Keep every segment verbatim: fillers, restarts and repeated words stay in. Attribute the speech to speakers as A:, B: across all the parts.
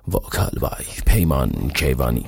A: Vokal by Peyman Keyvani.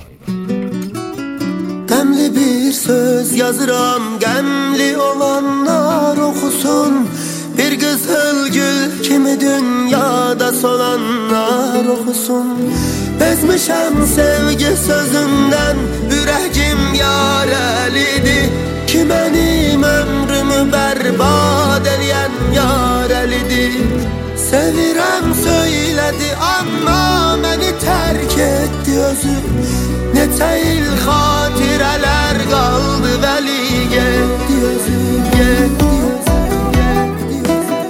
B: Demli bir söz yazıram, gemli olanlar okusun. Bir kızıl gül kimi dünyada solanlar okusun. Bezmişem sevgi sözünden, yüreğim yarelidir. Ki benim ömrümü berbat edeyen yarelidir. Sevirem söyledi ama beni terk etti özü. Neçə il xatirələr qaldı vəli getdi özü, getdi özü, getdi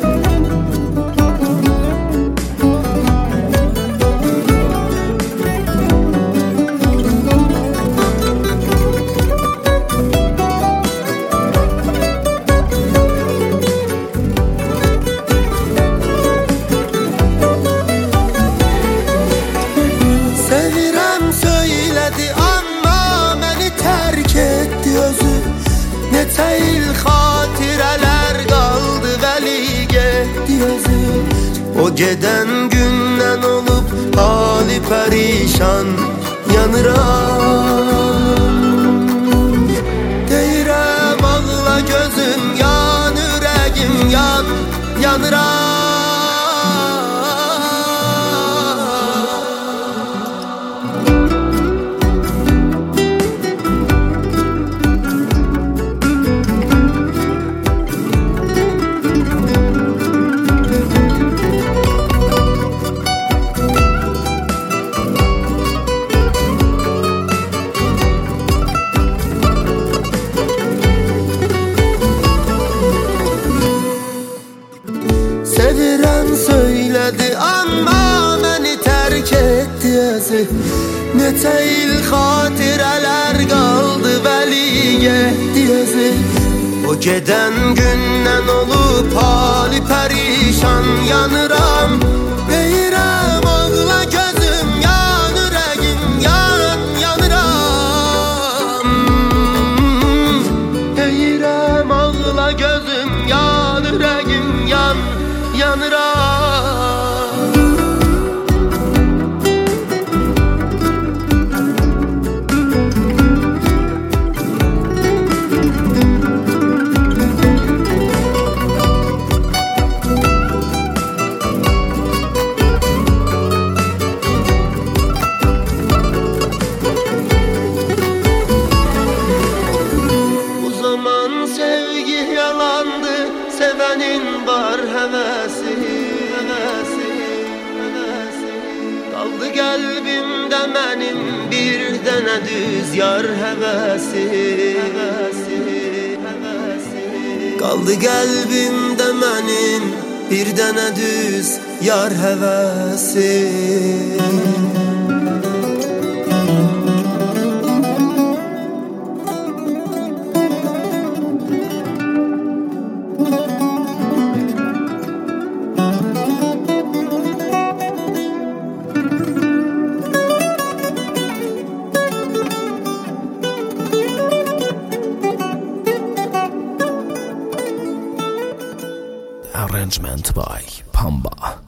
B: Sevirəm söyledi amma məni terk etti özü. Neçə il xatirələr qaldı vəli getdi özü. O gedən gündən olub hali pərişan yanıram. Deyirəm ağla gözüm yan, ürəyim yan, yanıram. Sevirəm söyledi amma məni terk etti özü. Neçə il xatirələr qaldı vəli getdi özü. O gedən gündən olub hali pərişan yanıram. Deyirəm ağla gözüm yan, ürəyim yan, yanıram. Deyirəm ağla gözüm yan, ürəyim yan, yanıram. O zaman sevgi yalandı, sevenin var hevesi, hevesi, hevesi. Kaldı kalbimde benim bir dene düz yar hevesi, hevesi, hevesi. Kaldı kalbimde benim bir dene düz yar hevesi.
A: Arrangement by Pamba.